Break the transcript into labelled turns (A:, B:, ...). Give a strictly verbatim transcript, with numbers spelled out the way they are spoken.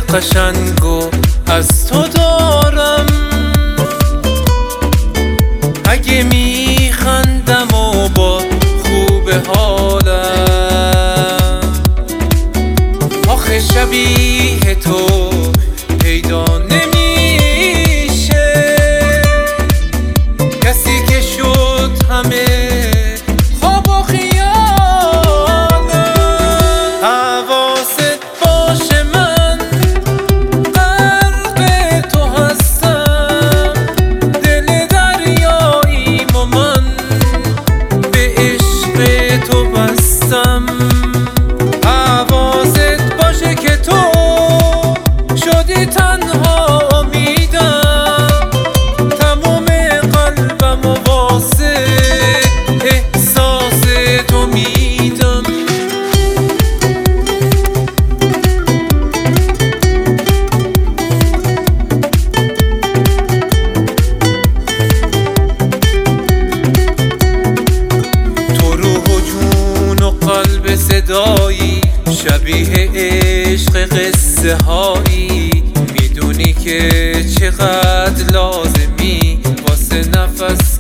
A: قشنگو از تو دارم. اگه میخندم و با خوب حالم، آخه شبیه تو پیدا نمیشه. کسی که شد همه خواب و خیالم. حواست باشه من غرق تو هستم، دل دریاییم و من به عشق تو بستم. حواست باشه که تو شدی تنها امیدم، تموم قلبم و واسه احساس تو میدم. تو روح و جون و قلب صدایی، شبیه عشق قصه هایی. میدونی که چقدر لازمی واسه نفس